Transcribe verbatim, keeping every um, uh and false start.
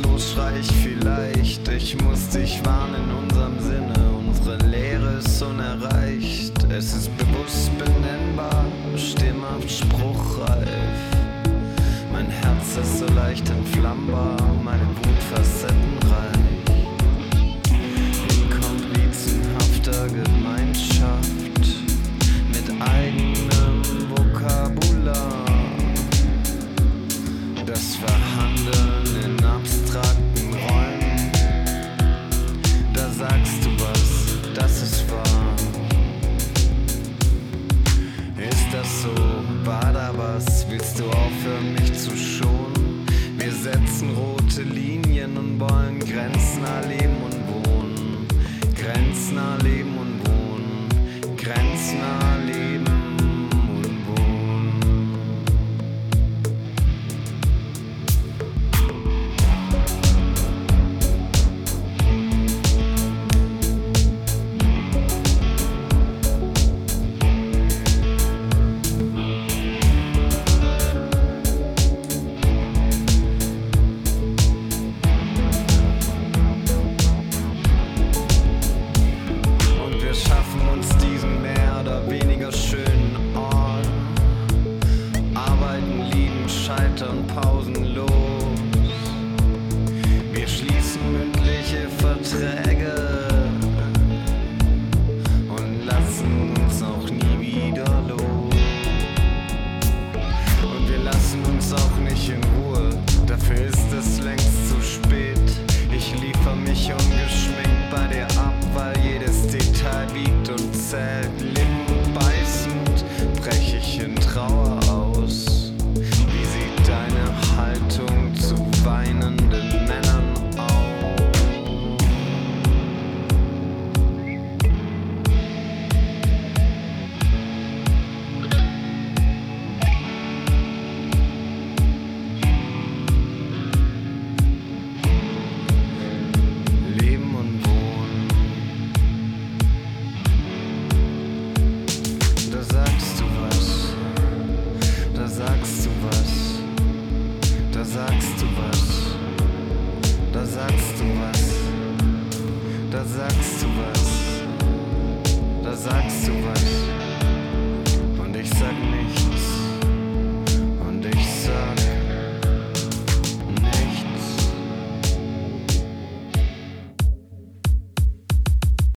los schrei ich vielleicht. Ich muss dich warnen in unserem Sinne, unsere Lehre ist unerreicht. Es ist bewusst benennbar, stimmhaft spruchreif. Mein Herz ist so leicht entflammbar, meine Wut facettenreich. In komplizenhafter Gemeinschaft, mit eigenem Vokabular. Das Verhandeln in abstrakten Räumen, da sagst du was, das ist wahr. Ist das so? War da was? Willst du aufhören, mich zu schonen? Wir setzen rote Linien und wollen grenznah leben und wohnen. Grenznah leben und wohnen. Grenznah